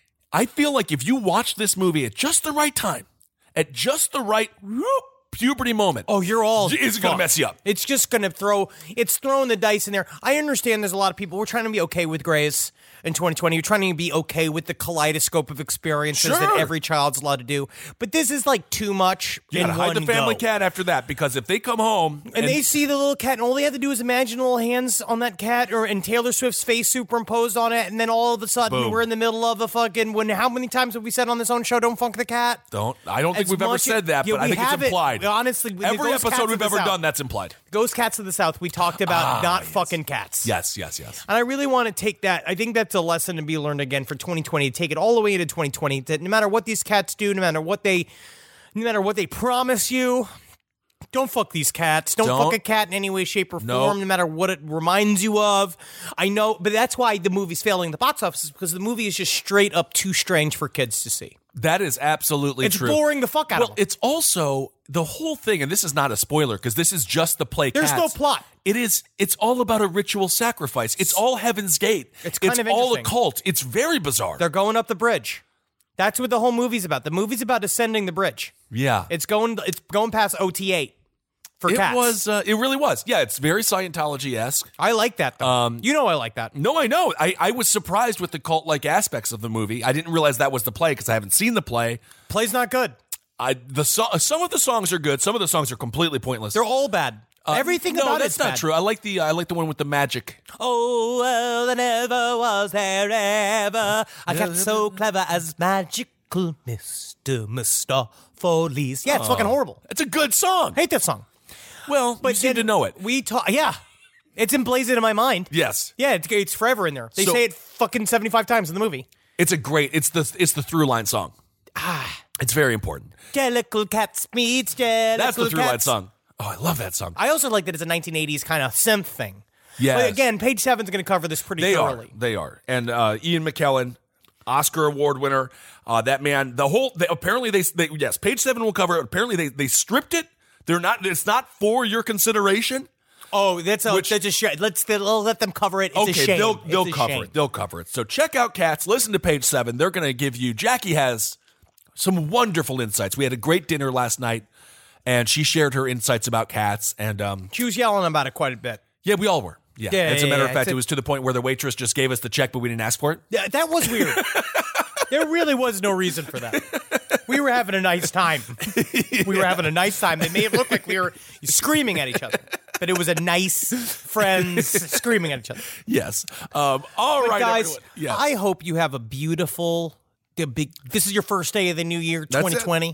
I feel like if you watch this movie at just the right time, at just the right whoop, puberty moment, Oh, you're all it's going to fucked. mess you up. It's just going to throw, it's throwing the dice in there. I understand there's a lot of people, we're trying to be okay with grays in twenty twenty. You're trying to be okay with the kaleidoscope of experiences Sure. that every child's allowed to do. But this is like too much You in got to hide one the family go. cat after that, because if they come home And, they see the little cat, and all they have to do is imagine little hands on that cat, or and Taylor Swift's face superimposed on it, and then all of a sudden Boom. we're in the middle of a fucking. When how many times have we said on this own show, "Don't funk the cat"? don't, I don't think As we've ever much- said that, Yeah, but I we think it's have it. implied. Honestly, with the Every Ghost Cats episode of we've the ever South. done, that's implied. Ghost Cats of the South, we talked about Ah, not yes. fucking cats. Yes, yes, yes. And I really want to take that. I think that's a lesson to be learned again for twenty twenty. To take it all the way into twenty twenty. That no matter what these cats do, no matter what they, no matter what they promise you, don't fuck these cats. Don't, Don't. fuck a cat in any way, shape, or form. No. No matter what it reminds you of. I know, but that's why the movie's failing the box office, is because the movie is just straight up too strange for kids to see. That is absolutely It's true. boring the fuck out well, of them. it's also the whole thing, and this is not a spoiler because this is just the play. There's no Cats. plot. It is. It's all about a ritual sacrifice. It's all Heaven's Gate. It's kind of all interesting. occult. It's very bizarre. They're going up the bridge. That's what the whole movie's about. The movie's about ascending the bridge. yeah, It's going. It's going past O T eight for it cats. was. Uh, it really was. Yeah, it's very Scientology esque. I like that though. Um, you know I like that. No, I know. I, I was surprised with the cult like aspects of the movie. I didn't realize that was the play because I haven't seen the play. Play's not good. I the so, some of the songs are good. Some of the songs are completely pointless. They're all bad. Uh, Everything no, about that's it's not bad. true. I like the uh, I like the one with the magic. Oh, well, there never was there ever a cat so clever as magical Mister Mistopheles. Yeah, it's fucking horrible. It's a good song. Hate that song. Well, but you seem to know it. We talk. Yeah, it's emblazoned in my mind. Yes, Yeah, it's, it's forever in there. They So- say it fucking seventy-five times in the movie. it's a great. It's the it's the through line song. Ah, it's very important. Jellicle cats meets jellicle That's the through line cats. song. Oh, I love that song. I also like that it's a nineteen eighties kind of synth thing. Yes. But again, page seven's going to cover this pretty They thoroughly. are. They are. And uh, Ian McKellen, Oscar award winner. Uh, that man. The whole. They, apparently, they, they. Yes, page seven will cover it. Apparently, they they stripped it. They're not. It's not for your consideration. Oh, that's a, Which- that's a shame. Let's they'll let them cover it. It's okay, a shame. they'll It's they'll a cover shame. it. They'll cover it. So check out Cats. Listen to page seven. They're going to give you. Jackie has some wonderful insights. We had a great dinner last night, and she shared her insights about Cats. And um, She was yelling about it quite a bit. yeah, we all were. Yeah. Yeah, As a yeah, matter yeah. of fact, It's a- it was to the point where the waitress just gave us the check, but we didn't ask for it. Yeah, that was weird. There really was no reason for that. We were having a nice time. We were having a nice time. It may have looked like we were screaming at each other, but it was a nice friends screaming at each other. Yes. Um, all But right, guys, everyone. Yes. I hope you have a beautiful, the big. This is your first day of the new year, That's it. twenty twenty.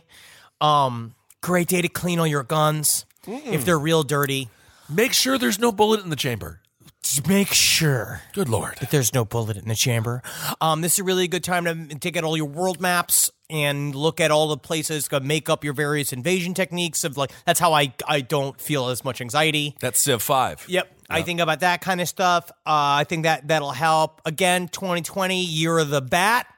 Um, great day to clean all your guns if they're real dirty. Make sure there's no bullet in the chamber. Just make sure Good Lord. that there's no bullet in the chamber. Um, this is a really good time to take out all your world maps and look at all the places, go make up your various invasion techniques. Of like, that's how I I don't feel as much anxiety. That's Civ five. Yep. I think about that kind of stuff. Uh, I think that that'll help. Again, twenty twenty, year of the bat.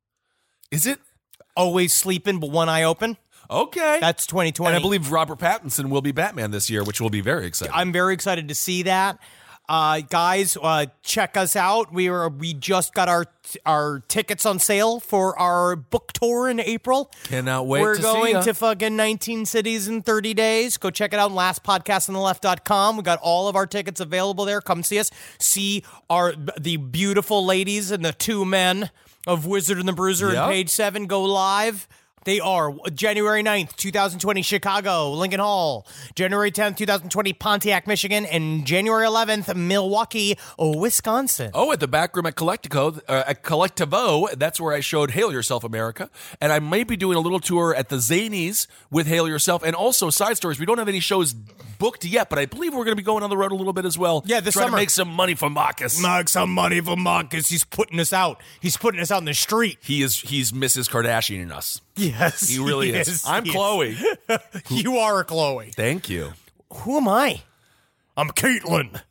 Is it? Always sleeping, but one eye open. Okay. That's twenty twenty. And I believe Robert Pattinson will be Batman this year, which will be very exciting. I'm very excited to see that. Uh, guys, uh, check us out. We are we just got our our tickets on sale for our book tour in April. Cannot wait We're to see going ya. to fucking nineteen cities in thirty days. Go check it out on last podcast on the left dot com. We got all of our tickets available there. Come see us. See our the beautiful ladies and the two men of Wizard and the Bruiser Yep. and Page Seven go live. They are January ninth, twenty twenty, Chicago, Lincoln Hall. January tenth, twenty twenty, Pontiac, Michigan. And January eleventh, Milwaukee, Wisconsin. Oh, at the back room at Collectivo, uh, at Collectivo, that's where I showed Hail Yourself America. And I might be doing a little tour at the Zanies with Hail Yourself and also Side Stories. We don't have any shows booked yet, but I believe we're going to be going on the road a little bit as well. Yeah, this trying summer. to make some money for Marcus. Make some money for Marcus. He's putting us out. He's putting us out in the street. He is, he's Missus Kardashian in us. Yes. He really he is. is. I'm He is. Chloe. You are a Chloe. Thank you. Who am I? I'm Caitlin.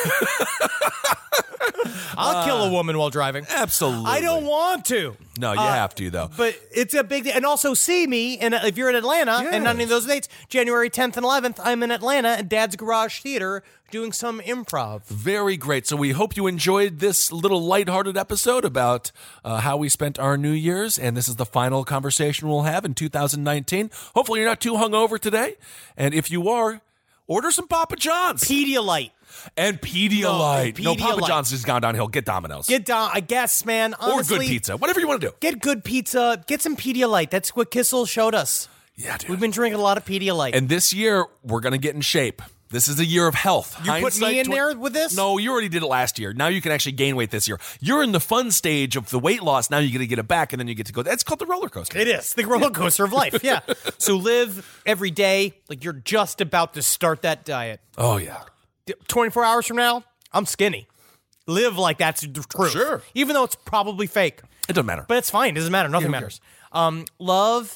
I'll kill a woman while driving. Absolutely. I don't want to. No, you Uh, have to, though. But it's a big deal. And also see me, and if you're in Atlanta, and none of those dates, January tenth and eleventh, I'm in Atlanta at Dad's Garage Theater doing some improv. Very great. So we hope you enjoyed this little lighthearted episode about uh, how we spent our New Year's, and this is the final conversation we'll have in two thousand nineteen. Hopefully you're not too hungover today, and if you are, order some Papa John's. Pedialyte. And Pedialyte. No, No, Papa Pedialyte. John's has gone downhill. Get Domino's. Get down, I guess, man. Honestly, or good pizza. Whatever you want to do. Get good pizza. Get some Pedialyte. That's what Kissel showed us. Yeah, dude. We've been drinking a lot of Pedialyte. And this year, we're going to get in shape. This is a year of health. You put me in tw- there with this? No, you already did it last year. Now you can actually gain weight this year. You're in the fun stage of the weight loss. Now you're going to get it back, and then you get to go. That's called the roller coaster. It is the roller coaster of life. Yeah. So live every day like you're just about to start that diet. Oh, yeah. twenty-four hours from now, I'm skinny. Live like that's the truth. Sure. Even though it's probably fake. It doesn't matter. But it's fine. It doesn't matter. Nothing who matters. Um, love,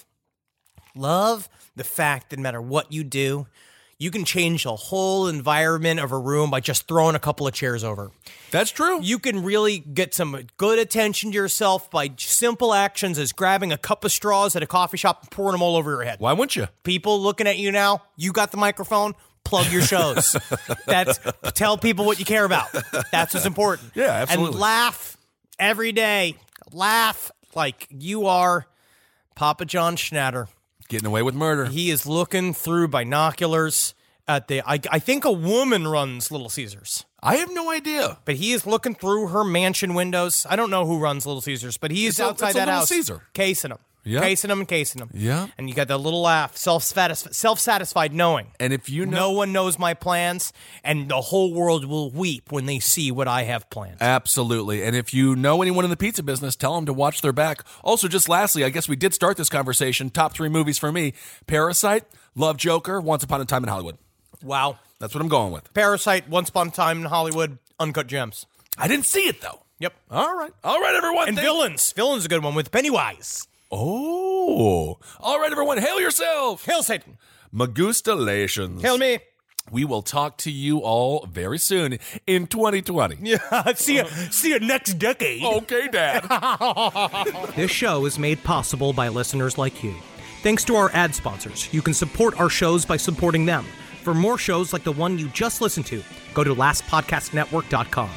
love the fact that no matter what you do, you can change the whole environment of a room by just throwing a couple of chairs over. That's true. You can really get some good attention to yourself by simple actions as grabbing a cup of straws at a coffee shop and pouring them all over your head. Why wouldn't you? People looking at you now, you got the microphone, plug your shows. That's tell people what you care about. That's what's important. Yeah, absolutely. And laugh every day. Laugh like you are Papa John Schnatter. Getting away with murder. He is looking through binoculars at the. I, I think a woman runs Little Caesars. I have no idea. But he is looking through her mansion windows. I don't know who runs Little Caesars, but he is It's a- outside it's a that Little house. Caesar. Casing them. Yeah. Casing them and casing them. Yeah. And you got that little laugh, self-satisfied, self-satisfied knowing. And if you know. No one knows my plans, and the whole world will weep when they see what I have planned. Absolutely. And if you know anyone in the pizza business, tell them to watch their back. Also, just lastly, I guess we did start this conversation. Top three movies for me: Parasite, Love Joker, Once Upon a Time in Hollywood. Wow. That's what I'm going with. Parasite, Once Upon a Time in Hollywood, Uncut Gems. I didn't see it, though. Yep. All right. All right, everyone. And Thank- Villains. Villains is a good one with Pennywise. Oh. All right, everyone. Hail yourself. Hail Satan. Magustalations. Hail me. We will talk to you all very soon in twenty twenty. Yeah, see you, see you next decade. Okay, Dad. This show is made possible by listeners like you. Thanks to our ad sponsors, you can support our shows by supporting them. For more shows like the one you just listened to, go to last podcast network dot com.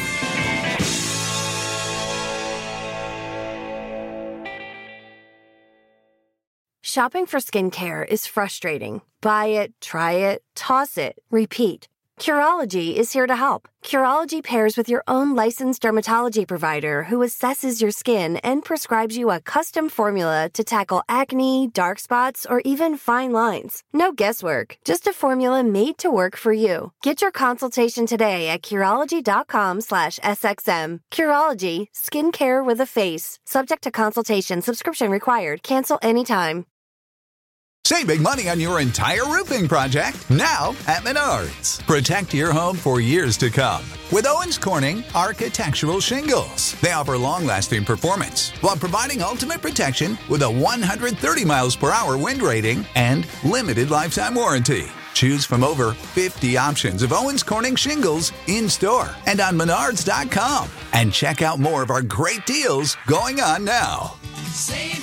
Shopping for skincare is frustrating. Buy it, try it, toss it, repeat. Curology is here to help. Curology pairs with your own licensed dermatology provider who assesses your skin and prescribes you a custom formula to tackle acne, dark spots, or even fine lines. No guesswork, just a formula made to work for you. Get your consultation today at Curology.com slash SXM. Curology, skincare with a face. Subject to consultation, subscription required. Cancel anytime. Save big money on your entire roofing project now at Menards. Protect your home for years to come with Owens Corning Architectural Shingles. They offer long-lasting performance while providing ultimate protection with a one hundred thirty miles per hour wind rating and limited lifetime warranty. Choose from over fifty options of Owens Corning shingles in-store and on menards dot com. And check out more of our great deals going on now. Save